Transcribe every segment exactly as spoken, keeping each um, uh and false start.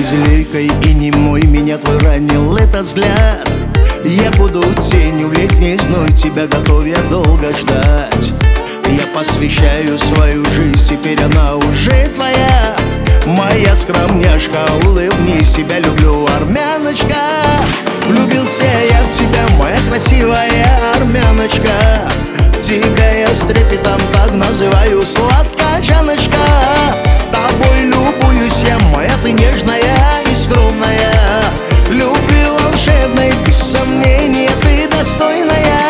безликой и немой меня твой ранил этот взгляд. Я буду тенью в летний зной, тебя готов я долго ждать. Я посвящаю свою жизнь, теперь она уже твоя. Моя скромняшка, улыбнись, тебя люблю, армяночка. Влюбился я в тебя, моя красивая армяночка. Тебя я с трепетом так называю, сладкая Жанночка. Тобой любуюсь я, моя ты нежная и скромная. Любви волшебной, без сомнения, ты достойная.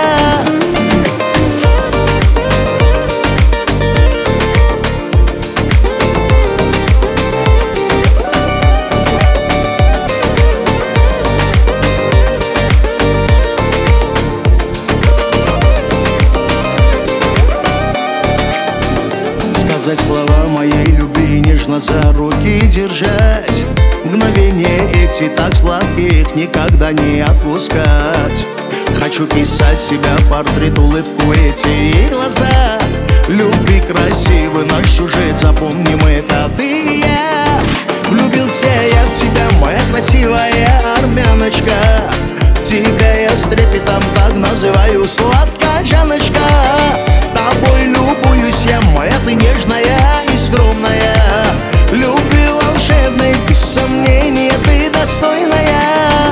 Сказать слова моей любви, нежно за руки держать. Мгновения эти так сладких никогда не отпускать. Хочу писать себя портрет, улыбку эти глаза. Любви красивый наш сюжет, запомним это ты и я. Влюбился я в тебя, моя красивая армяночка. Тебя я с трепетом так называю, сладкая Жанночка. Тобой любуюсь я, моя ты нежная и скромная. Любви волшебной, без сомнения, ты достойная.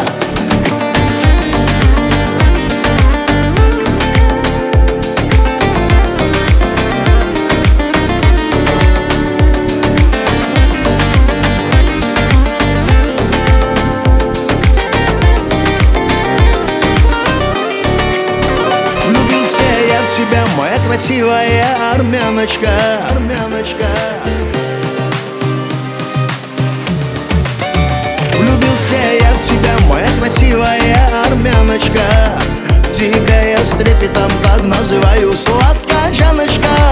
Влюбился я в тебя, моя красивая армяночка, армяночка. Влюбился я в тебя, моя красивая армяночка. Тебя я с трепетом так называю, сладкая Жанночка.